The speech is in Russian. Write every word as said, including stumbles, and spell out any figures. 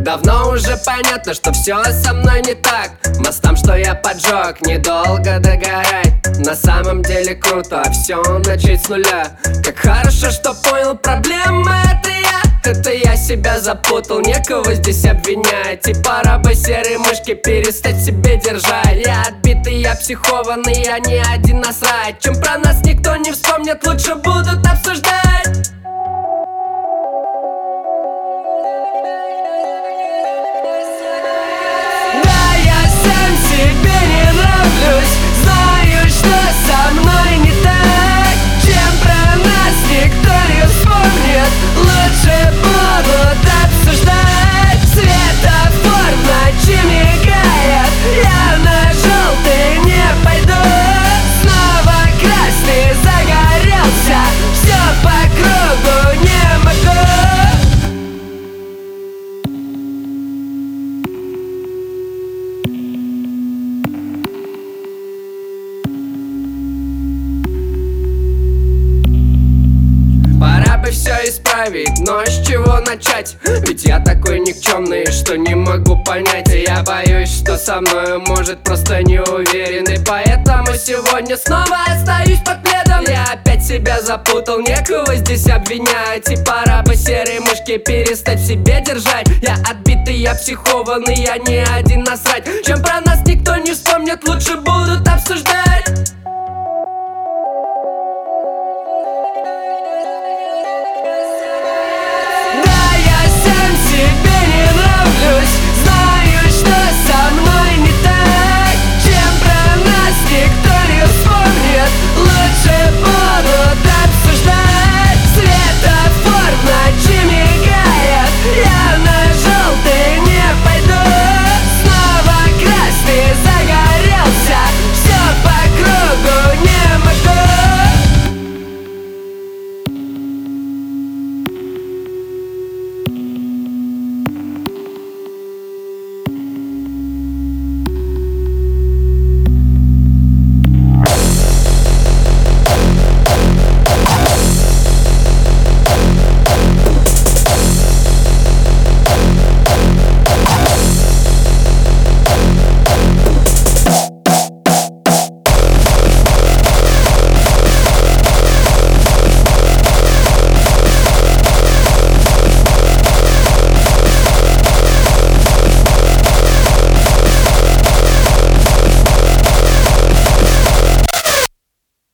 Давно уже понятно, что все со мной не так. Мостам, что я поджег, недолго догорать. На самом деле круто все начать с нуля. Как хорошо, что понял, проблема это я. Это я себя запутал, некого здесь обвинять. И пора бы серой мышки перестать себе держать. Я отбитый, я психованный, я не один, насрать. Чем про нас никто не вспомнит, лучше будут обсуждать. Знаю, что со мной не так. Чем про нас никто не вспомнит, лучше будут обсуждать. Светофор в ночи мигает, я на желтый не пойду. Снова красный загорелся, все по кругу не могу. Все исправить, но с чего начать? Ведь я такой никчемный, что не могу понять. И я боюсь, что со мной может просто не уверен. И поэтому сегодня снова остаюсь под пледом. Я опять себя запутал, некого здесь обвинять. И пора бы серой мышки перестать в себе держать. Я отбитый, я психованный, я не один, насрать. Чем про нас никто не вспомнит, лучше будут обсуждать.